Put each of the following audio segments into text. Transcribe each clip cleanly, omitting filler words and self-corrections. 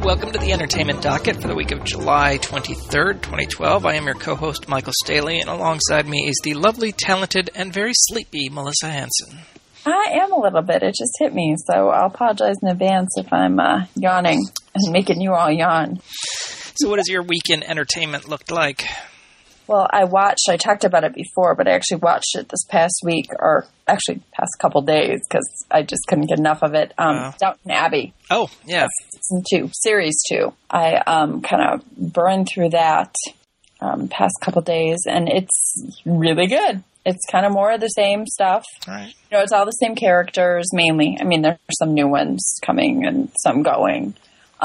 Welcome to the Entertainment Docket for the week of July 23rd, 2012. I am your co-host, Michael Staley, and alongside me is the lovely, talented, and very sleepy Melissa Hanson. I am a little bit. It just hit me, so I'll apologize in advance if I'm yawning and making you all yawn. So what does your week in entertainment look like? Well, I talked about it before, but I actually watched it this past week, or actually past couple days, because I just couldn't get enough of it. Downton Abbey. Oh, yeah. Season 2, Series 2. I kind of burned through that past couple days, and it's really good. It's kind of more of the same stuff. All right. You know, it's all the same characters, mainly. I mean, there's some new ones coming and some going.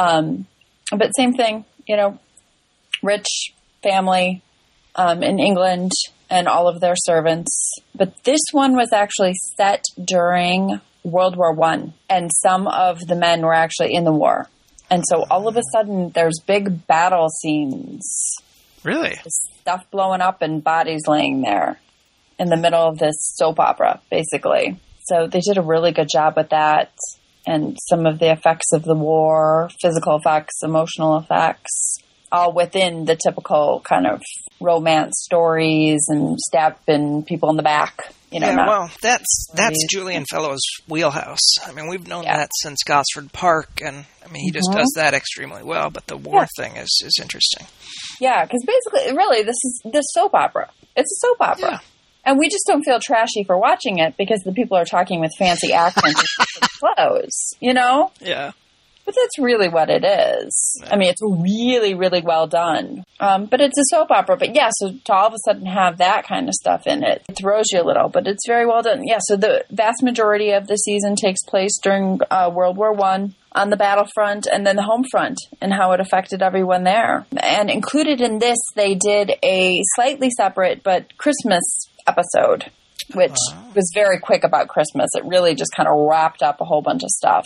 But same thing, you know, rich family in England and all of their servants. But this one was actually set during World War I, and some of the men were actually in the war. And so all of a sudden, there's big battle scenes. Really? Stuff blowing up and bodies laying there in the middle of this soap opera, basically. So they did a really good job with that. And some of the effects of the war, physical effects, emotional effects, all within the typical kind of romance stories and stabbing people in the back. You know, well, that's Julian Fellowes' wheelhouse. I mean, we've known that since Gosford Park, and I mean, he just does that extremely well. But the war thing is interesting. Yeah, because basically, really, this is this soap opera. It's a soap opera. Yeah. And we just don't feel trashy for watching it because the people are talking with fancy accents and clothes, you know? Yeah. But that's really what it is. I mean, it's really, really well done. But it's a soap opera. But yeah, so to all of a sudden have that kind of stuff in it, it throws you a little. But it's very well done. Yeah, so the vast majority of the season takes place during World War I on the battlefront and then the home front and how it affected everyone there. And included in this, they did a slightly separate but Christmas episode, which was very quick about Christmas. It really just kind of wrapped up a whole bunch of stuff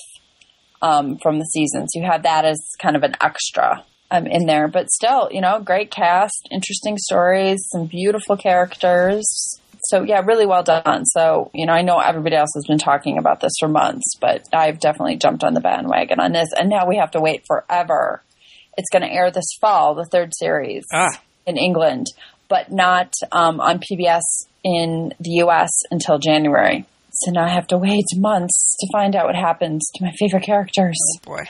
from the season. So you have that as kind of an extra in there. But still, you know, great cast, interesting stories, some beautiful characters. So, yeah, really well done. So, you know, I know everybody else has been talking about this for months, but I've definitely jumped on the bandwagon on this. And now we have to wait forever. It's going to air this fall, the third series in England, but not on PBS in the U.S. until January. So now I have to wait months to find out what happens to my favorite characters. Oh, boy.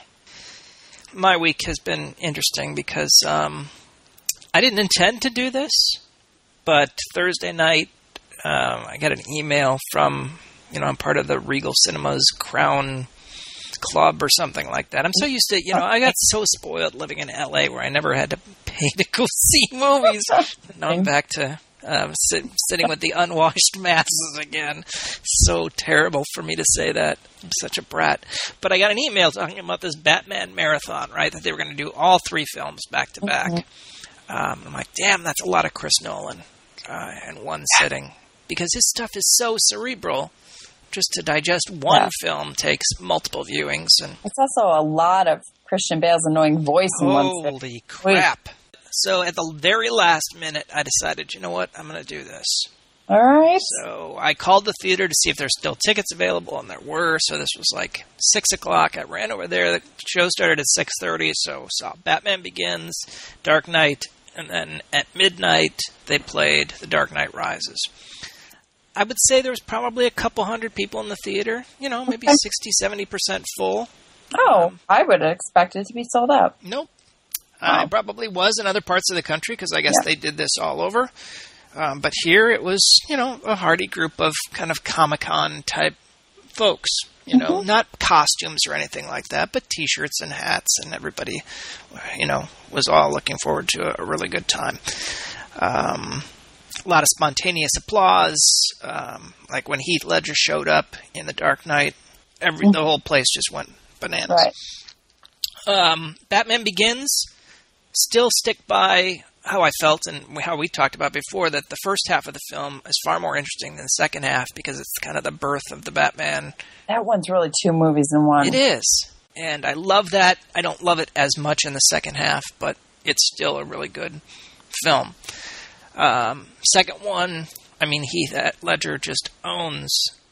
My week has been interesting because I didn't intend to do this, but Thursday night I got an email from, you know, I'm part of the Regal Cinemas Crown Club or something like that. I'm so used to, you know, I got so spoiled living in L.A. where I never had to pay to go see movies. Now I'm back to sitting with the unwashed masses again. So terrible for me to say that. I'm such a brat. But I got an email talking about this Batman marathon, right? That they were going to do all three films back to back. I'm like, damn, that's a lot of Chris Nolan in one sitting. Because his stuff is so cerebral. Just to digest one film takes multiple viewings. And it's also a lot of Christian Bale's annoying voice in one sitting. Holy crap. So at the very last minute, I decided, you know what, I'm going to do this. All right. So I called the theater to see if there's still tickets available, and there were. So this was like 6 o'clock. I ran over there. The show started at 6:30, so saw Batman Begins, Dark Knight, and then at midnight, they played The Dark Knight Rises. I would say there was probably a couple hundred people in the theater, you know, maybe 60-70% full. Oh, I would expect it to be sold out. Nope. It probably was in other parts of the country because I guess they did this all over. But here it was, you know, a hearty group of kind of Comic-Con type folks, you know, not costumes or anything like that, but T-shirts and hats, and everybody, you know, was all looking forward to a really good time. A lot of spontaneous applause, like when Heath Ledger showed up in The Dark Knight, the whole place just went bananas. Right. Batman Begins, still stick by how I felt and how we talked about before, that the first half of the film is far more interesting than the second half because it's kind of the birth of the Batman. That one's really two movies in one. It is. And I love that. I don't love it as much in the second half, but it's still a really good film. Second one, I mean, Heath Ledger just owns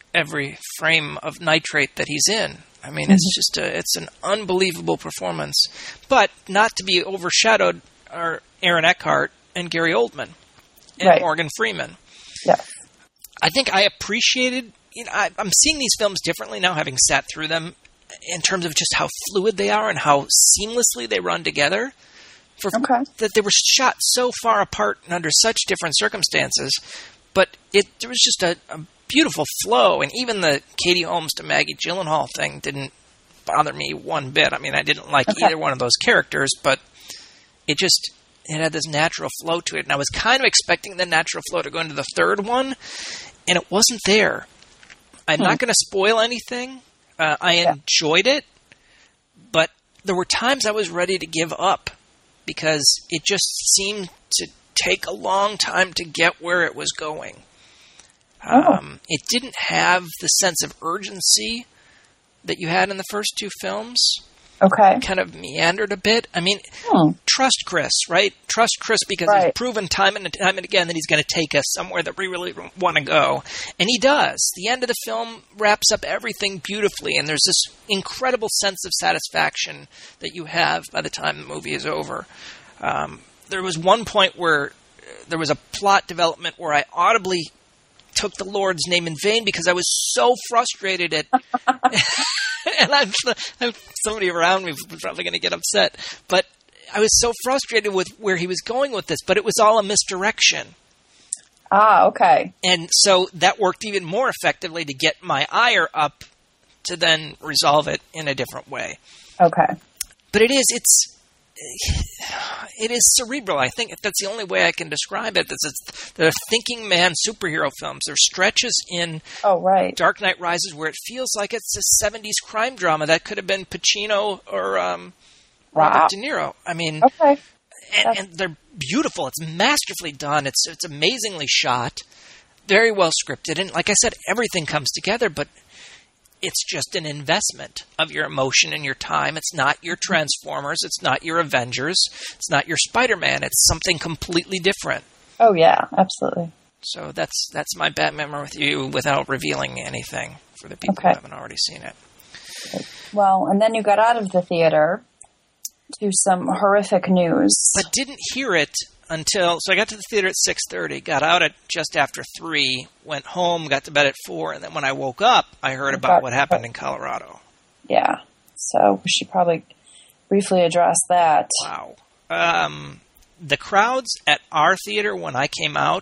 every frame of Nitrate that he's in. I mean, it's an unbelievable performance. But not to be overshadowed are Aaron Eckhart and Gary Oldman and Morgan Freeman. Yeah. I think I appreciated, I'm seeing these films differently now, having sat through them, in terms of just how fluid they are and how seamlessly they run together. That they were shot so far apart and under such different circumstances, but there was just a beautiful flow, and even the Katie Holmes to Maggie Gyllenhaal thing didn't bother me one bit. I mean, I didn't like either one of those characters, but it had this natural flow to it, and I was kind of expecting the natural flow to go into the third one, and it wasn't there. I'm not going to spoil anything. I enjoyed it, but there were times I was ready to give up because it just seemed to take a long time to get where it was going. It didn't have the sense of urgency that you had in the first two films. Okay. It kind of meandered a bit. I mean, trust Chris, right? Trust Chris because he's proven time and again that he's going to take us somewhere that we really want to go. And he does. The end of the film wraps up everything beautifully, and there's this incredible sense of satisfaction that you have by the time the movie is over. There was one point where there was a plot development where I audibly took the Lord's name in vain because I was so frustrated at... and I'm somebody around me was probably going to get upset, but I was so frustrated with where he was going with this, but it was all a misdirection. Okay. And so that worked even more effectively to get my ire up to then resolve it in a different way. Okay. But it is cerebral. I think that's the only way I can describe it. They're thinking man superhero films. There's stretches in Dark Knight Rises where it feels like it's a 70s crime drama that could have been Pacino or Robert De Niro. I mean, and they're beautiful. It's masterfully done. It's amazingly shot, very well scripted, and like I said, everything comes together. But it's just an investment of your emotion and your time. It's not your Transformers. It's not your Avengers. It's not your Spider-Man. It's something completely different. Oh, yeah, absolutely. So that's my Batman with you without revealing anything for the people who haven't already seen it. Well, and then you got out of the theater to some horrific news. But didn't hear it until... So I got to the theater at 6:30, got out at just after 3, went home, got to bed at 4, and then when I woke up, I heard about what happened in Colorado. Yeah. So we should probably briefly address that. Wow. The crowds at our theater when I came out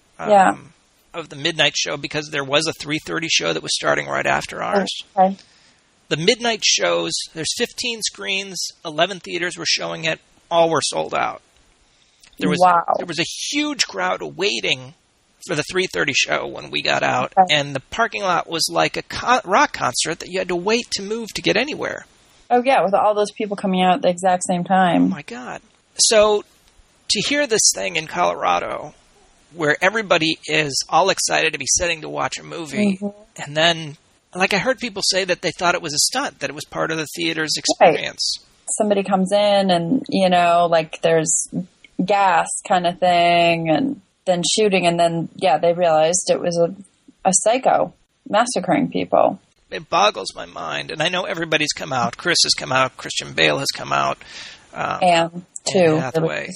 of the midnight show, because there was a 3:30 show that was starting right after ours. Okay. The midnight shows, there's 15 screens, 11 theaters were showing it, all were sold out. There was a huge crowd waiting for the 3:30 show when we got out, and the parking lot was like a rock concert that you had to wait to move to get anywhere. Oh, yeah, with all those people coming out at the exact same time. Oh, my God. So to hear this thing in Colorado where everybody is all excited to be sitting to watch a movie, and then, like I heard people say that they thought it was a stunt, that it was part of the theater's experience. Somebody comes in and, like there's gas kind of thing, and then shooting, and then, they realized it was a psycho massacring people. It boggles my mind, and I know everybody's come out. Chris has come out. Christian Bale has come out. Anne, too. Anne Hathaway,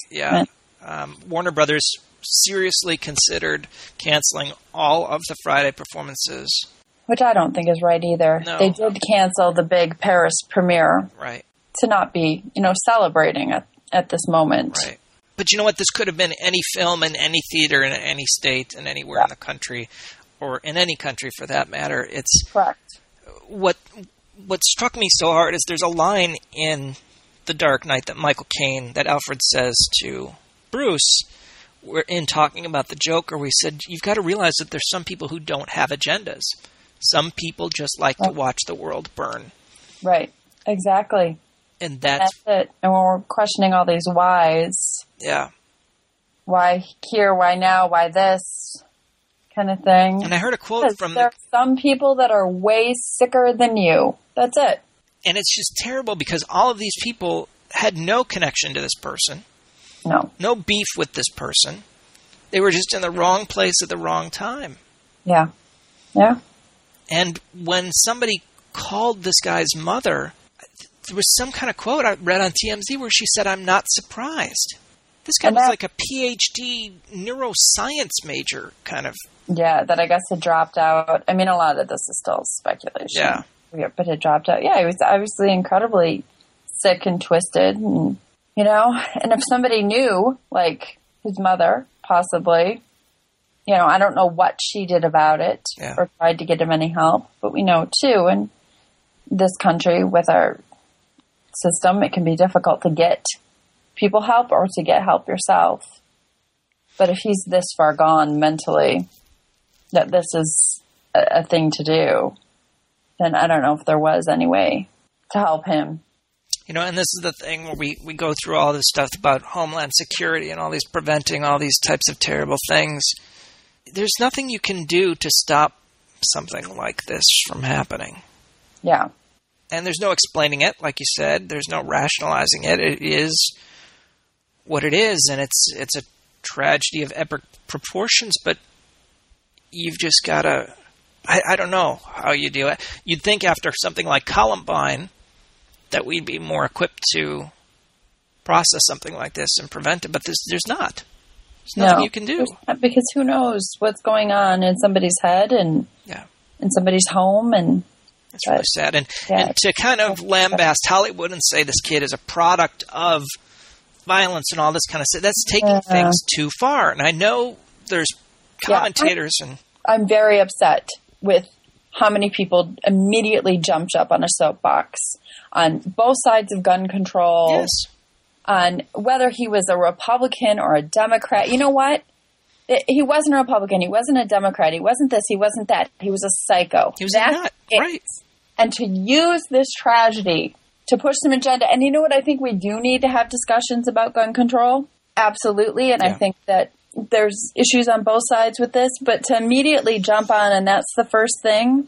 Warner Brothers seriously considered canceling all of the Friday performances. Which I don't think is right either. No. They did cancel the big Paris premiere. Right. To not be, celebrating at this moment. Right. But you know what? This could have been any film in any theater in any state and anywhere in the country, or in any country for that matter. It's correct. What struck me so hard is there's a line in The Dark Knight that Alfred says to Bruce, in talking about the Joker. We said, you've got to realize that there's some people who don't have agendas. Some people just like to watch the world burn. Right. Exactly. And that's it. And when we're questioning all these whys. Yeah. Why here? Why now? Why this? Kind of thing. And I heard a quote from... There are some people that are way sicker than you. That's it. And it's just terrible because all of these people had no connection to this person. No. No beef with this person. They were just in the wrong place at the wrong time. Yeah. Yeah. And when somebody called this guy's mother, there was some kind of quote I read on TMZ where she said, "I'm not surprised." This guy was like a PhD neuroscience major, kind of. Yeah, that I guess had dropped out. I mean, a lot of this is still speculation. Yeah. But it dropped out. Yeah, he was obviously incredibly sick and twisted. And, you know, and if somebody knew, like his mother, possibly, you know, I don't know what she did about it or tried to get him any help. But we know, too, in this country with our system, it can be difficult to get people help or to get help yourself. But if he's this far gone mentally that this is a thing to do, then I don't know if there was any way to help him. You know, and this is the thing where we go through all this stuff about Homeland Security and all these preventing all these types of terrible things. There's nothing you can do to stop something like this from happening. Yeah. And there's no explaining it, like you said. There's no rationalizing it. It is what it is, and it's a tragedy of epic proportions, but you've just got to... I don't know how you do it. You'd think after something like Columbine that we'd be more equipped to process something like this and prevent it, but there's not. There's nothing you can do. Because who knows what's going on in somebody's head and in somebody's home. And that's really sad. And to kind of lambast Hollywood and say this kid is a product of violence and all this kind of stuff, that's taking things too far. And I know there's commentators I'm very upset with how many people immediately jumped up on a soapbox on both sides of gun control. Yes. On whether he was a Republican or a Democrat. You know what? He wasn't a Republican. He wasn't a Democrat. He wasn't this. He wasn't that. He was a psycho. He was a nut. Right. And to use this tragedy to push some agenda. And you know what? I think we do need to have discussions about gun control. Absolutely. And I think that there's issues on both sides with this, but to immediately jump on and that's the first thing,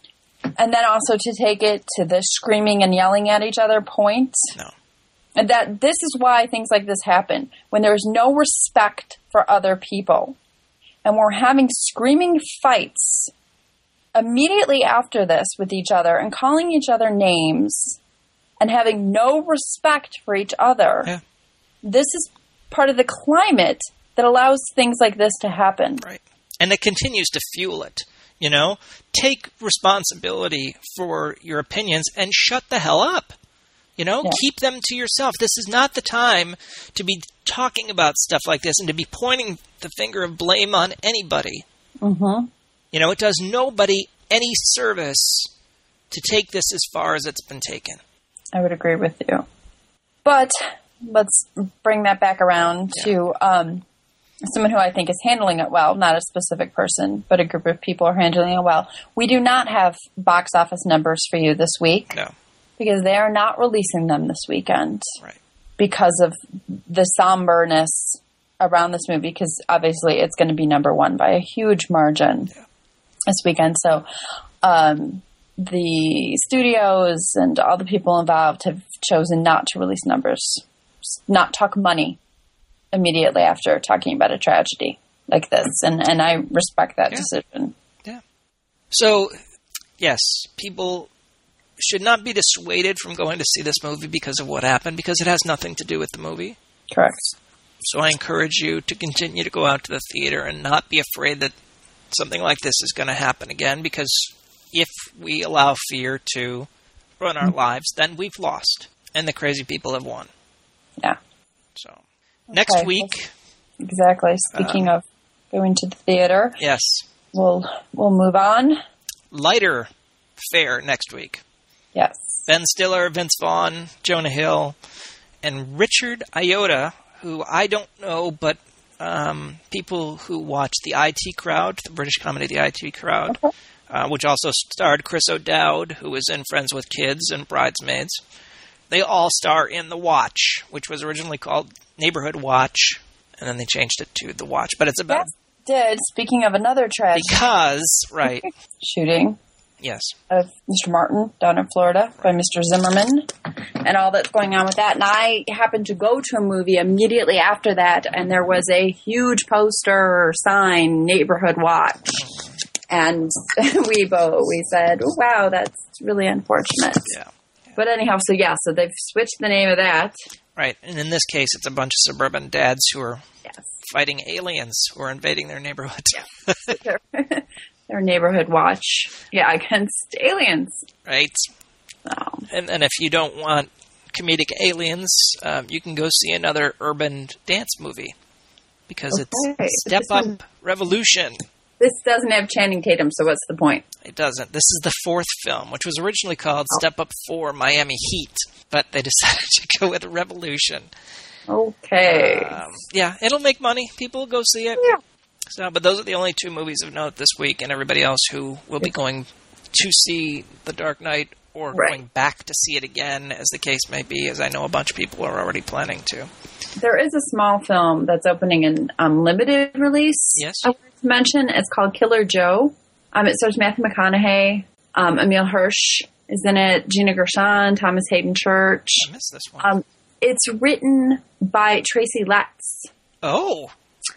and then also to take it to the screaming and yelling at each other point. No. And that this is why things like this happen, when there's no respect for other people. And we're having screaming fights immediately after this with each other and calling each other names and having no respect for each other. Yeah. This is part of the climate that allows things like this to happen. Right. And it continues to fuel it. You know, take responsibility for your opinions and shut the hell up. You know, keep them to yourself. This is not the time to be talking about stuff like this and to be pointing the finger of blame on anybody. Mm-hmm. You know, it does nobody any service to take this as far as it's been taken. I would agree with you. But let's bring that back around to someone who I think is handling it well, not a specific person, but a group of people are handling it well. We do not have box office numbers for you this week. No. Because they are not releasing them this weekend. Right. Because of the somberness around this movie, because obviously it's going to be number one by a huge margin this weekend. So the studios and all the people involved have chosen not to release numbers, not talk money immediately after talking about a tragedy like this. And I respect that decision. Yeah. So, yes, people should not be dissuaded from going to see this movie because of what happened, because it has nothing to do with the movie. Correct. So I encourage you to continue to go out to the theater and not be afraid that something like this is going to happen again, because if we allow fear to run our lives, then we've lost, and the crazy people have won. Yeah. So next week... Exactly. Speaking of going to the theater... Yes. We'll move on. Lighter fare next week. Yes. Ben Stiller, Vince Vaughn, Jonah Hill, and Richard Ayoade, who I don't know, but people who watch The IT Crowd, the British comedy The IT Crowd, which also starred Chris O'Dowd, who was in Friends with Kids and Bridesmaids. They all star in The Watch, which was originally called Neighborhood Watch, and then they changed it to The Watch. But it's about... Yes, speaking of another tragedy. Because, right. Shooting. Yes. Of Mr. Martin down in Florida by Mr. Zimmerman and all that's going on with that. And I happened to go to a movie immediately after that, and there was a huge poster or sign, Neighborhood Watch. And we said, oh, wow, that's really unfortunate. Yeah. But anyhow, so they've switched the name of that. Right. And in this case, it's a bunch of suburban dads who are Yes. fighting aliens who are invading their neighborhood. Yeah. Their neighborhood watch. Yeah, against aliens. Right. So. And if you don't want comedic aliens, you can go see another urban dance movie. Because it's Step Up Revolution. This doesn't have Channing Tatum, so what's the point? It doesn't. This is the fourth film, which was originally called Step Up 4 Miami Heat, but they decided to go with Revolution. Okay. Yeah, it'll make money. People will go see it. Yeah. So, but those are the only two movies of note this week, and everybody else who will be going to see The Dark Knight or going back to see it again, as the case may be, as I know a bunch of people are already planning to. There is a small film that's opening in limited release. Yes. I wanted to mention. It's called Killer Joe. It stars Matthew McConaughey. Emile Hirsch is in it. Gina Gershon, Thomas Hayden Church. I missed this one. It's written by Tracy Letts. Oh.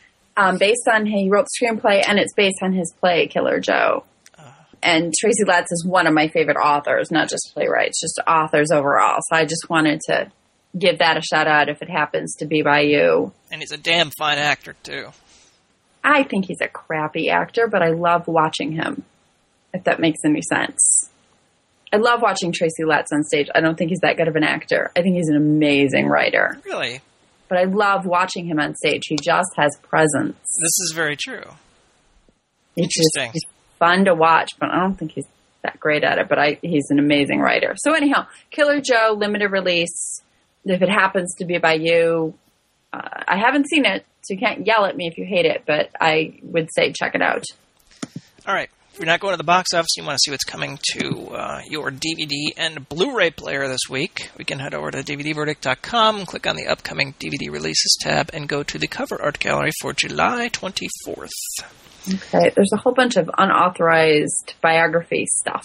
He wrote the screenplay, and it's based on his play, Killer Joe. And Tracy Letts is one of my favorite authors, not just playwrights, just authors overall. So I just wanted to give that a shout out if it happens to be by you. And he's a damn fine actor, too. I think he's a crappy actor, but I love watching him, if that makes any sense. I love watching Tracy Letts on stage. I don't think he's that good of an actor. I think he's an amazing writer. Really? But I love watching him on stage. He just has presence. This is very true. Interesting. He's fun to watch, but I don't think he's that great at it. But he's an amazing writer. So anyhow, Killer Joe, limited release. If it happens to be by you, I haven't seen it, so you can't yell at me if you hate it, but I would say check it out. All right. If you're not going to the box office, you want to see what's coming to your DVD and Blu-ray player this week, we can head over to DVDverdict.com, click on the upcoming DVD releases tab, and go to the cover art gallery for July 24th. Okay. There's a whole bunch of unauthorized biography stuff.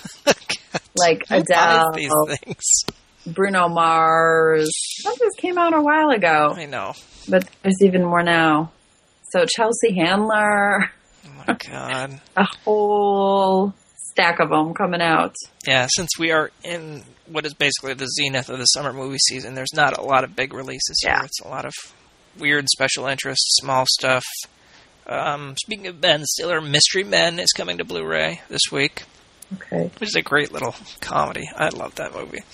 Like Adele. These things. Bruno Mars. That just came out a while ago. I know. But there's even more now. So Chelsea Handler. Oh, my God. A whole stack of them coming out. Yeah, since we are in what is basically the zenith of the summer movie season, there's not a lot of big releases here. Yeah. It's a lot of weird special interest, small stuff. Speaking of Ben Stiller, Mystery Men is coming to Blu-ray this week. Okay. Which is a great little comedy. I love that movie.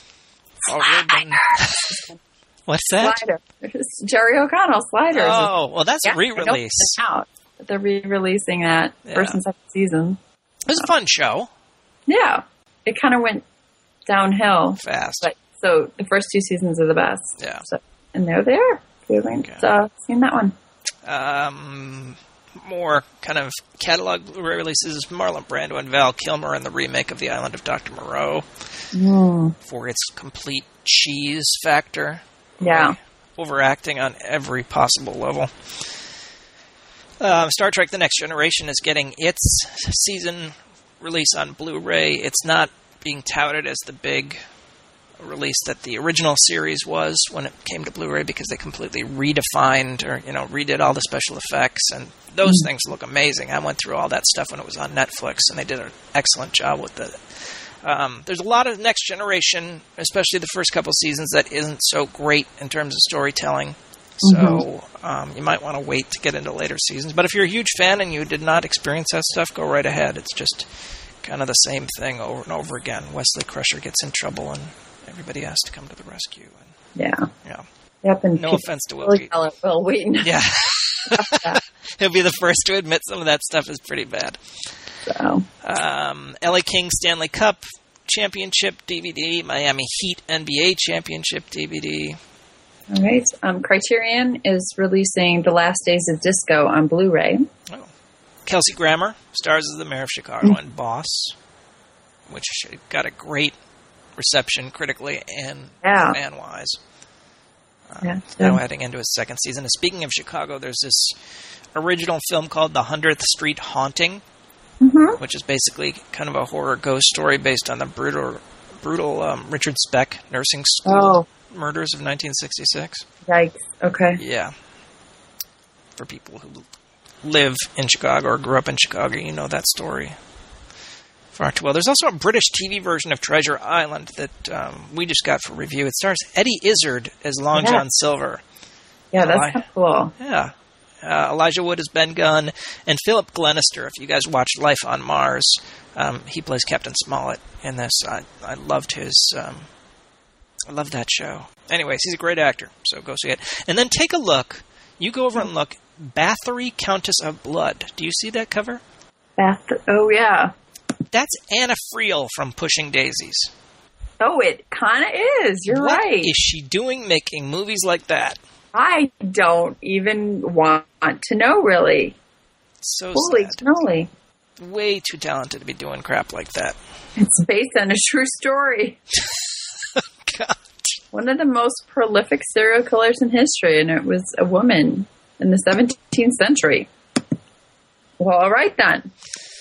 What's that? Slider. It's Jerry O'Connell, Sliders. Oh, well, that's a re-release. They're re-releasing that first and second season. It was a fun show. Yeah. It kind of went downhill. Fast. But, so the first two seasons are the best. Yeah. So, and they're there. If you haven't seen that one. More kind of catalog Blu-ray releases. Marlon Brando and Val Kilmer in the remake of The Island of Dr. Moreau for its complete cheese factor. Yeah. Overacting on every possible level. Star Trek The Next Generation is getting its season release on Blu-ray. It's not being touted as the big release that the original series was when it came to Blu-ray because they completely redefined or, redid all the special effects, and those things look amazing. I went through all that stuff when it was on Netflix, and they did an excellent job with it. There's a lot of Next Generation, especially the first couple seasons, that isn't so great in terms of storytelling. So you might want to wait to get into later seasons. But if you're a huge fan and you did not experience that stuff, go right ahead. It's just kind of the same thing over and over again. Wesley Crusher gets in trouble and everybody has to come to the rescue. And, yeah. Yep, and no offense to Will Wheaton. Will Wheaton. Yeah. He'll be the first to admit some of that stuff is pretty bad. So. LA Kings Stanley Cup Championship DVD, Miami Heat NBA Championship DVD. All right. Criterion is releasing The Last Days of Disco on Blu-ray. Oh. Kelsey Grammer stars as the mayor of Chicago and Boss, which got a great reception critically and fan-wise. Now heading into its second season. And speaking of Chicago, there's this original film called The 100th Street Haunting, which is basically kind of a horror ghost story based on the brutal Richard Speck nursing school murders of 1966. Yikes. Okay. Yeah. For people who live in Chicago or grew up in Chicago, you know that story far too well. There's also a British TV version of Treasure Island that we just got for review. It stars Eddie Izzard as Long John Silver. Yeah, that's kind of cool. Yeah. Elijah Wood as Ben Gunn, and Philip Glenister. If you guys watched Life on Mars, he plays Captain Smollett in this. I loved his... I love that show. Anyways, he's a great actor, so go see it. And then take a look. You go over and look. Bathory, Countess of Blood. Do you see that cover? Oh, yeah. That's Anna Friel from Pushing Daisies. Oh, it kind of is. You're right. What is she doing making movies like that? I don't even want to know, really. So Holy sad. cannoli. Way too talented to be doing crap like that. It's based on a true story. God. One of the most prolific serial killers in history, and it was a woman in the 17th century. Well, all right then.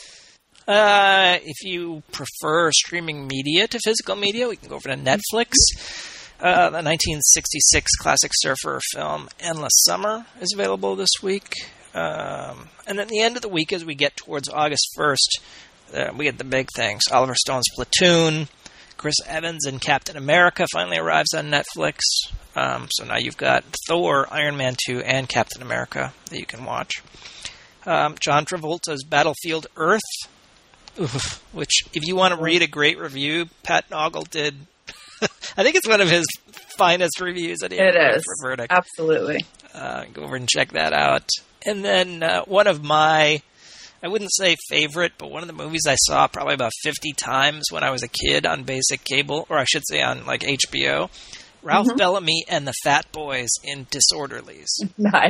If you prefer streaming media to physical media, we can go over to Netflix. The 1966 classic surfer film Endless Summer is available this week. And at the end of the week, as we get towards August 1st, we get the big things. Oliver Stone's Platoon, Chris Evans and Captain America finally arrives on Netflix. So now you've got Thor, Iron Man 2, and Captain America that you can watch. John Travolta's Battlefield Earth, which, if you want to read a great review, Pat Noggle did. I think it's one of his finest reviews that he ever wrote for Verdict. Absolutely. Go over and check that out. And then one of my, I wouldn't say favorite, but one of the movies I saw probably about 50 times when I was a kid on basic cable, or I should say on like HBO, Ralph Bellamy and the Fat Boys in Disorderlies. Nice.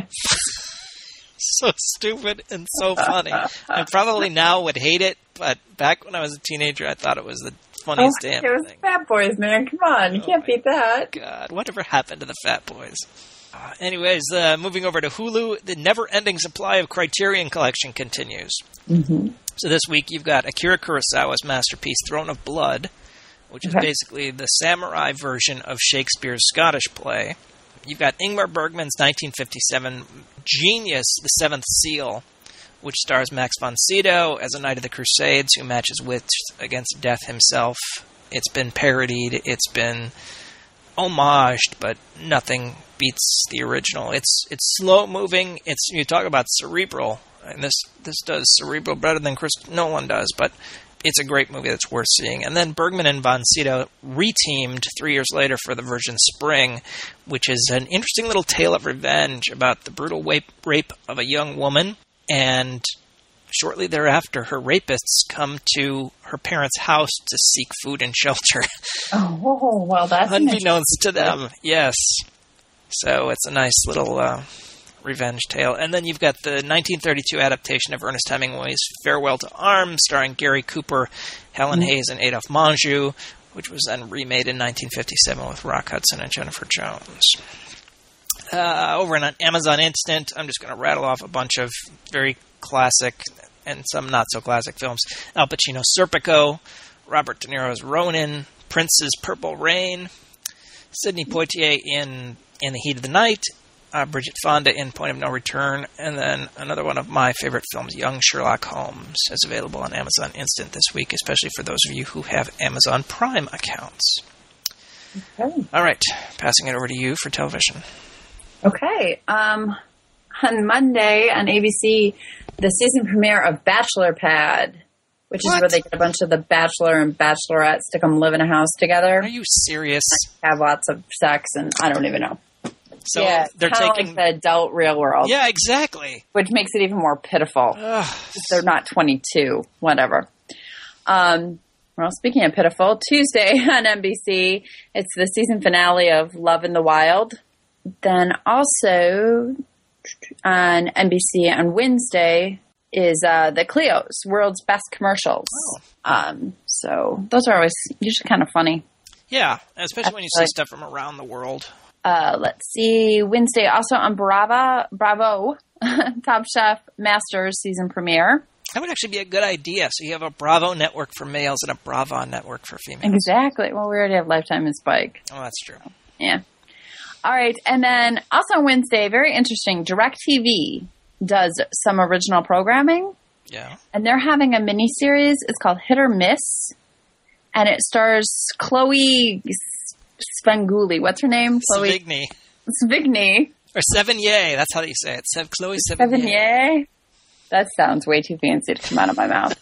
So stupid and so funny. I probably now would hate it, but back when I was a teenager, I thought it was the funniest damn thing. It was Fat Boys, man. Come on. You can't beat that. God, whatever happened to the Fat Boys? Anyways, moving over to Hulu, the never-ending supply of Criterion Collection continues. Mm-hmm. So this week you've got Akira Kurosawa's masterpiece, Throne of Blood, which is basically the samurai version of Shakespeare's Scottish play. You've got Ingmar Bergman's 1957 genius, The Seventh Seal, which stars Max von Sydow as a Knight of the Crusades who matches wits against death himself. It's been parodied, it's been homaged, but nothing beats the original. It's slow-moving, you talk about cerebral, and this does cerebral better than Chris Nolan does, but it's a great movie that's worth seeing. And then Bergman and von Sydow reteamed 3 years later for the version Spring, which is an interesting little tale of revenge about the brutal rape of a young woman. And shortly thereafter, her rapists come to her parents' house to seek food and shelter. Oh, well, that's unbeknownst to them, yes. So it's a nice little revenge tale. And then you've got the 1932 adaptation of Ernest Hemingway's Farewell to Arms, starring Gary Cooper, Helen Hayes, and Adolphe Menjou, which was then remade in 1957 with Rock Hudson and Jennifer Jones. Over on Amazon Instant, I'm just going to rattle off a bunch of very classic and some not-so-classic films. Al Pacino's Serpico, Robert De Niro's Ronin, Prince's Purple Rain, Sidney Poitier in The Heat of the Night, Bridget Fonda in Point of No Return, and then another one of my favorite films, Young Sherlock Holmes, is available on Amazon Instant this week, especially for those of you who have Amazon Prime accounts. Okay. All right, passing it over to you for television. Okay. On Monday on ABC, the season premiere of Bachelor Pad, which is where they get a bunch of the Bachelor and Bachelorette to come live in a house together. Are you serious? Have lots of sex, and I don't even know. So they're taking like the adult real world. Yeah, exactly. Which makes it even more pitiful. They're not 22, whatever. Well, speaking of pitiful, Tuesday on NBC, it's the season finale of Love in the Wild. Then also on NBC on Wednesday is the Cleo's World's Best Commercials. So those are always usually kind of funny. Yeah, especially when you see stuff from around the world. Let's see. Wednesday, also on Bravo, Top Chef Masters season premiere. That would actually be a good idea. So you have a Bravo network for males and a Bravo network for females. Exactly. Well, we already have Lifetime and Spike. Oh, that's true. Yeah. All right. And then also on Wednesday, very interesting, DirecTV does some original programming. Yeah. And they're having a miniseries. It's called Hit or Miss. And it stars Chloe Svengoolie. What's her name? Chloe Sevigny. Or Sevigny. That's how you say it. Chloe Sevigny. Sevigny. That sounds way too fancy to come out of my mouth.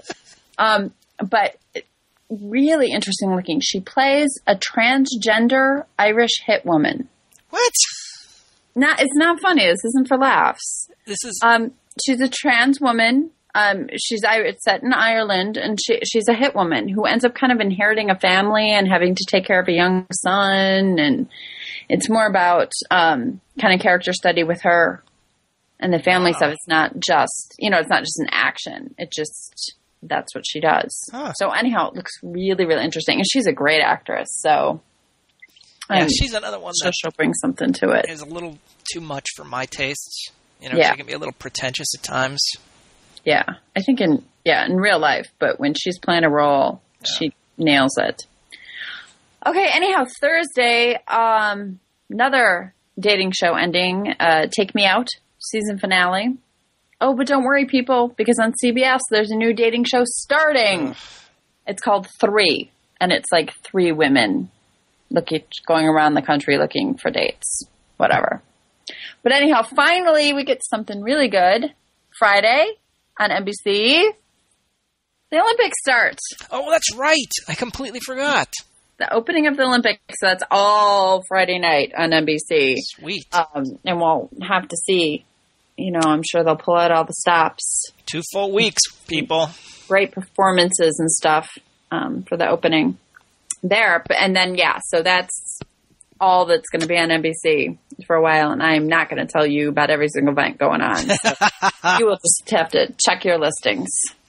But really interesting looking. She plays a transgender Irish hit woman. What? It's not funny. This isn't for laughs. This is. She's a trans woman. It's set in Ireland, and she's a hit woman who ends up kind of inheriting a family and having to take care of a young son. And it's more about kind of character study with her and the family stuff. It's not just, it's not just an action. That's what she does. Huh. So anyhow, it looks really, really interesting. And she's a great actress. So yeah, she's another one that she'll bring something to it. Is a little too much for my tastes. She can be a little pretentious at times. Yeah. I think in real life, but when she's playing a role, she nails it. Okay. Anyhow, Thursday, another dating show ending, Take Me Out season finale. Oh, but don't worry, people, because on CBS, there's a new dating show starting. Ugh. It's called 3, and it's like 3 women going around the country looking for dates. Whatever. But anyhow, finally, we get something really good. Friday on NBC, the Olympics start. Oh, that's right. I completely forgot. The opening of the Olympics, so that's all Friday night on NBC. Sweet. And we'll have to see. I'm sure they'll pull out all the stops. 2 full weeks, people. Great performances and stuff for the opening there. And then, so that's all that's going to be on NBC for a while. And I'm not going to tell you about every single event going on. So you will just have to check your listings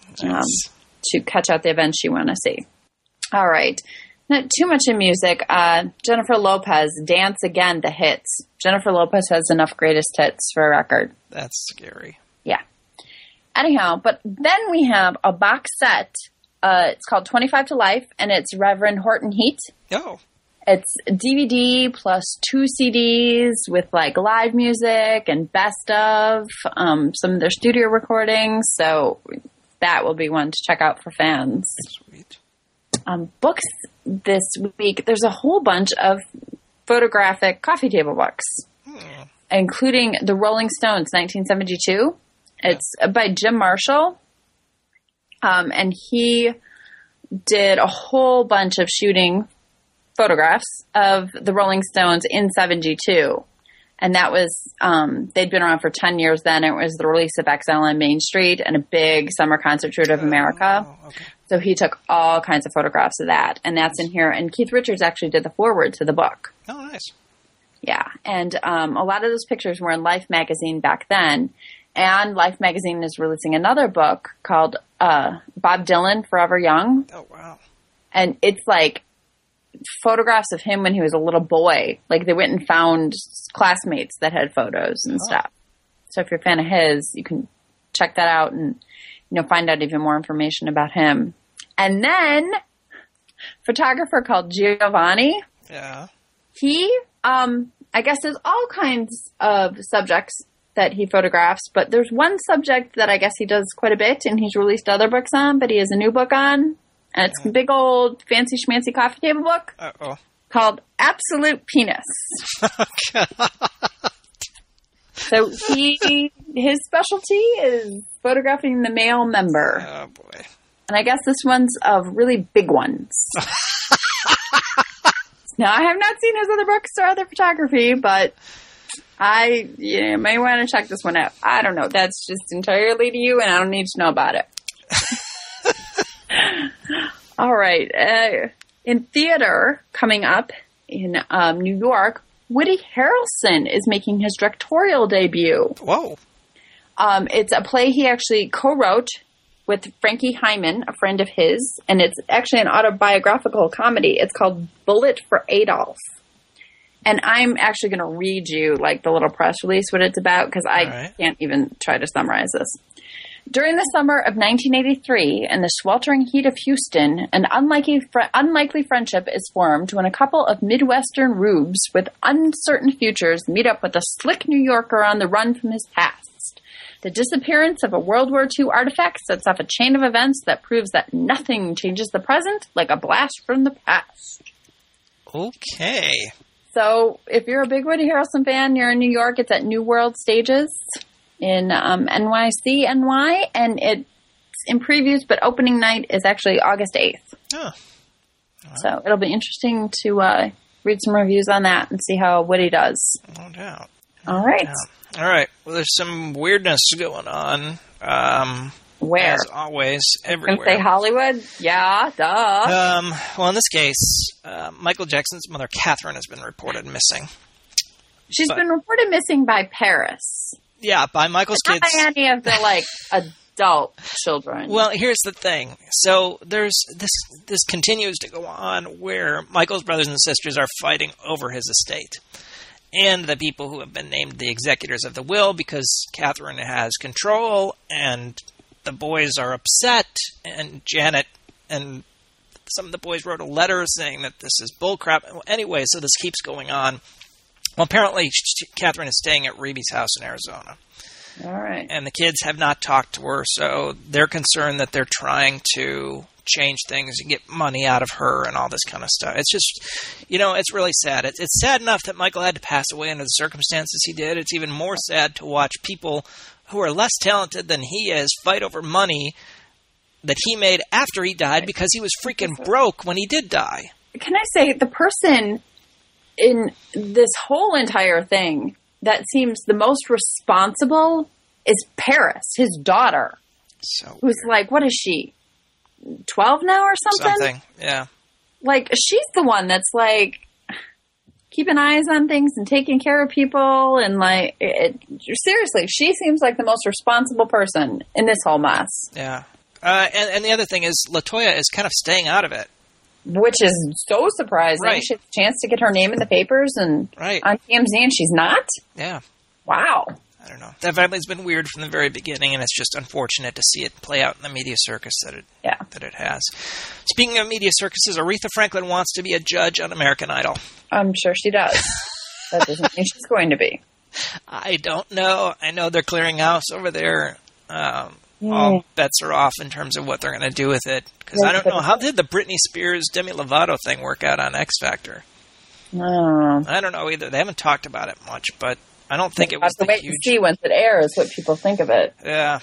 to catch out the events you want to see. All right. Not too much in music. Jennifer Lopez, Dance Again, the hits. Jennifer Lopez has enough greatest hits for a record. That's scary. Yeah. Anyhow, but then we have a box set. It's called 25 to Life, and it's Reverend Horton Heat. Oh. It's DVD plus 2 CDs with live music and best of some of their studio recordings. So that will be one to check out for fans. Sweet. Books this week, there's a whole bunch of photographic coffee table books, including The Rolling Stones, 1972. It's by Jim Marshall, and he did a whole bunch of shooting photographs of the Rolling Stones in 72. And that was, they'd been around for 10 years then. It was the release of XL on Main Street and a big summer concert tour of America. Okay. So he took all kinds of photographs of that. And that's in here. And Keith Richards actually did the foreword to the book. Oh, nice. Yeah. And a lot of those pictures were in Life magazine back then. And Life magazine is releasing another book called Bob Dylan, Forever Young. Oh, wow. And it's photographs of him when he was a little boy. They went and found classmates that had photos and stuff. So if you're a fan of his, you can check that out and, find out even more information about him. And then photographer called Giovanni. Yeah. He, I guess there's all kinds of subjects that he photographs, but there's one subject that I guess he does quite a bit and he's released other books on, but he has a new book on. And it's a big old fancy schmancy coffee table book called Absolute Penis. So his specialty is photographing the male member. Oh, boy. And I guess this one's of really big ones. Now, I have not seen his other books or other photography, but I may want to check this one out. I don't know. That's just entirely to you, and I don't need to know about it. All right. In theater, coming up in New York, Woody Harrelson is making his directorial debut. Whoa. It's a play he actually co-wrote with Frankie Hyman, a friend of his, and it's actually an autobiographical comedy. It's called Bullet for Adolf. And I'm actually going to read you the little press release what it's about because I can't even try to summarize this. During the summer of 1983, in the sweltering heat of Houston, an unlikely friendship is formed when a couple of Midwestern rubes with uncertain futures meet up with a slick New Yorker on the run from his past. The disappearance of a World War II artifact sets off a chain of events that proves that nothing changes the present like a blast from the past. Okay. So, if you're a big Woody Harrelson fan, you're in New York, it's at New World Stages in NYC, NY, and it's in previews, but opening night is actually August 8th. Oh. Right. So it'll be interesting to read some reviews on that and see how Woody does. No doubt. All right. All right. Well, there's some weirdness going on. Where? As always, everywhere. Say Hollywood? Yeah, duh. Well, in this case, Michael Jackson's mother, Catherine, has been reported missing. She's been reported missing by Paris. Yeah, by Michael's kids. Not by any of the, adult children. Well, here's the thing. So there's this continues to go on where Michael's brothers and sisters are fighting over his estate. And the people who have been named the executors of the will because Catherine has control and the boys are upset, and Janet and some of the boys wrote a letter saying that this is bullcrap. Anyway, so this keeps going on. Well, apparently, Catherine is staying at Reeby's house in Arizona. All right. And the kids have not talked to her, so they're concerned that they're trying to change things and get money out of her and all this kind of stuff. It's just, it's really sad. It's sad enough that Michael had to pass away under the circumstances he did. It's even more sad to watch people who are less talented than he is fight over money that he made after he died because he was freaking broke when he did die. Can I say, the person in this whole entire thing that seems the most responsible is Paris, his daughter. So who's like, what is she, 12 now or something? Yeah. She's the one that's keeping eyes on things and taking care of people, and seriously, she seems like the most responsible person in this whole mess. Yeah. And the other thing is, LaToya is kind of staying out of it. Which is so surprising. Right. She has a chance to get her name in the papers and on TMZ, and she's not? Yeah. Wow. I don't know. That family's been weird from the very beginning, and it's just unfortunate to see it play out in the media circus that it has. Speaking of media circuses, Aretha Franklin wants to be a judge on American Idol. I'm sure she does. That doesn't mean she's going to be. I don't know. I know they're clearing house over there. All bets are off in terms of what they're going to do with it. Because I don't know. How did the Britney Spears, Demi Lovato thing work out on X Factor? No. I don't know either. They haven't talked about it much, but I don't think it was the huge... Wait and see once it airs what people think of it. Yeah.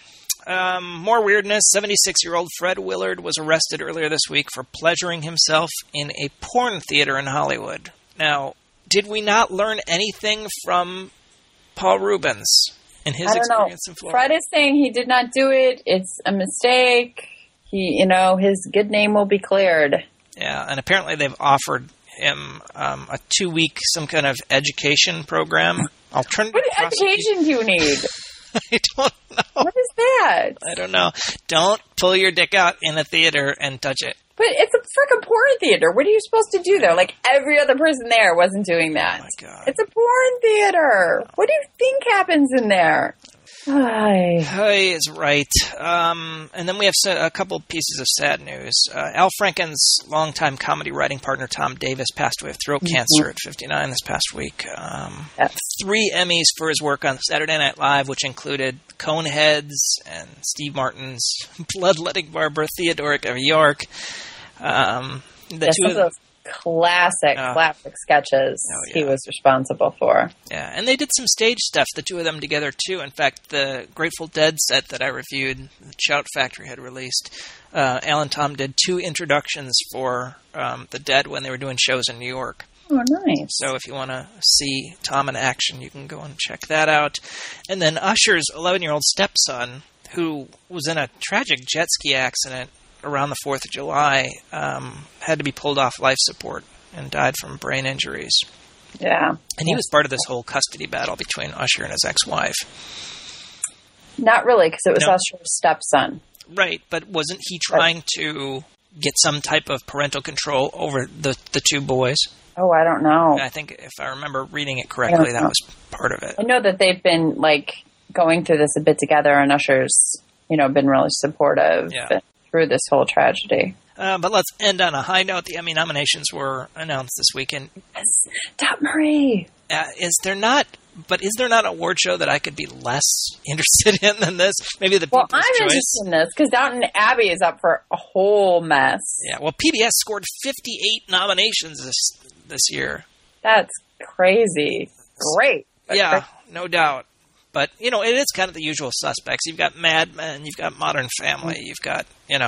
More weirdness. 76-year-old Fred Willard was arrested earlier this week for pleasuring himself in a porn theater in Hollywood. Now, did we not learn anything from Paul Rubens in his experience in Florida? Fred is saying he did not do it. It's a mistake. His good name will be cleared. Yeah, and apparently they've offered him a 2-week some kind of education program. Alternative. What education do you need? I don't know. What is that? I don't know. Don't pull your dick out in a theater and touch it. But it's a freaking porn theater. What are you supposed to do there? Every other person there wasn't doing that. Oh my God. It's a porn theater. What do you think happens in there? Hi is right. And then we have a couple pieces of sad news. Al Franken's longtime comedy writing partner Tom Davis passed away of throat cancer at 59 this past week. 3 Emmys for his work on Saturday Night Live, which included Coneheads and Steve Martin's Bloodletting Barbara Theodoric of York. Some of those classic sketches he was responsible for. Yeah, and they did some stage stuff, the two of them together, too. In fact, the Grateful Dead set that I reviewed, the Shout Factory had released, Al and Tom did 2 introductions for the Dead when they were doing shows in New York. Oh, nice. So if you want to see Tom in action, you can go and check that out. And then Usher's 11-year-old stepson, who was in a tragic jet ski accident around the 4th of July, had to be pulled off life support and died from brain injuries. Yeah. And he was part of this whole custody battle between Usher and his ex-wife. Not really, because it was Usher's stepson. Right, but wasn't he trying to get some type of parental control over the 2 boys? Oh, I don't know. I think if I remember reading it correctly, that was part of it. I know that they've been, going through this a bit together, and Usher's been really supportive through this whole tragedy. But let's end on a high note. The Emmy nominations were announced this weekend. Yes, Dot Marie. Is there not an award show that I could be less interested in than this? Maybe the People's Choice. I'm interested in this because Downton Abbey is up for a whole mess. Yeah, well, PBS scored 58 nominations this year. That's crazy. Great. Yeah, no doubt. But, it is kind of the usual suspects. You've got Mad Men, you've got Modern Family, you've got,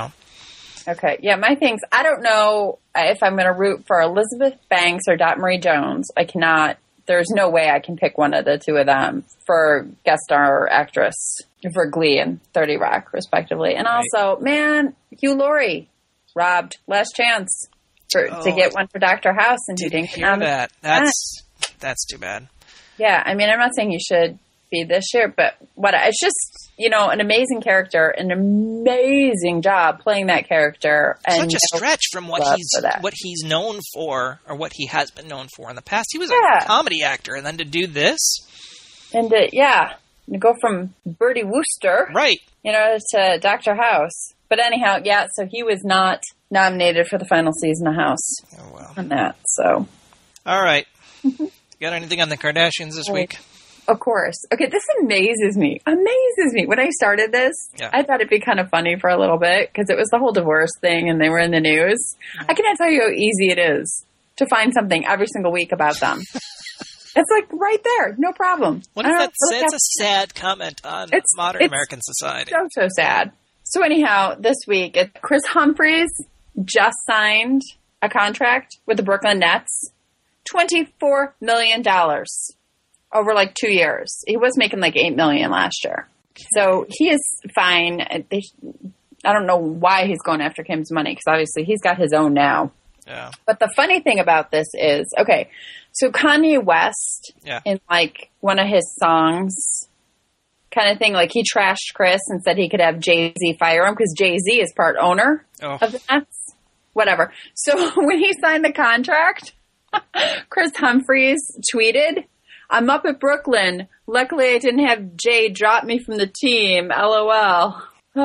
Okay, yeah, my things, I don't know if I'm going to root for Elizabeth Banks or Dot Marie Jones. I cannot, there's no way I can pick one of the two of them for guest star or actress for Glee and 30 Rock, respectively. And also, man, Hugh Laurie robbed Last Chance to get one for Dr. House, and he didn't hear that. That's too bad. Yeah, I mean, I'm not saying you should be this year, but it's just, an amazing character, an amazing job playing that character. And such a stretch from what he's known for, or what he has been known for in the past. He was a comedy actor, and then to do this. And to go from Bertie Wooster, right, to Dr. House. But anyhow, so he was not nominated for the final season of House. Oh, well. On that, so. All right. Got anything on the Kardashians this week? Of course. Okay, this amazes me. When I started this, I thought it'd be kind of funny for a little bit because it was the whole divorce thing and they were in the news. I cannot tell you how easy it is to find something every single week about them. It's like right there, no problem. It's a sad comment on modern American society. So sad. So anyhow, this week, Chris Humphries just signed a contract with the Brooklyn Nets. $24 million over 2 years. He was making $8 million last year. So he is fine. I don't know why he's going after Kim's money because obviously he's got his own now. Yeah. But the funny thing about this is, so Kanye West in one of his songs kind of thing, he trashed Chris and said he could have Jay-Z fire him because Jay-Z is part owner of the Nets. Whatever. So when he signed the contract, Chris Humphries tweeted, "I'm up at Brooklyn. Luckily, I didn't have Jay drop me from the team. LOL."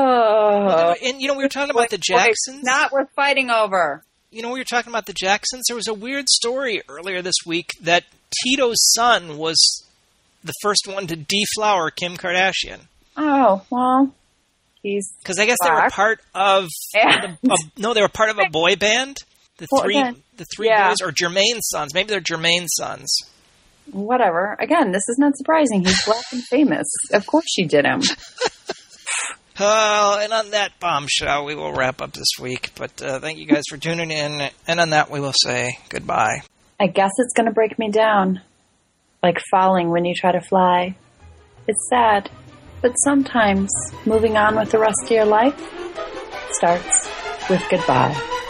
Oh. And, we were talking about the Jacksons. Not worth fighting over. We were talking about the Jacksons. There was a weird story earlier this week that Tito's son was the first one to deflower Kim Kardashian. Oh, well, because I guess they were part of they were part of a boy band. The three boys, or Jermaine's sons. Maybe they're Jermaine's sons. Whatever. Again, this is not surprising. He's black and famous. Of course she did him. And on that bombshell, we will wrap up this week. But thank you guys for tuning in. And on that, we will say goodbye. I guess it's going to break me down. Like falling when you try to fly. It's sad. But sometimes moving on with the rest of your life starts with goodbye.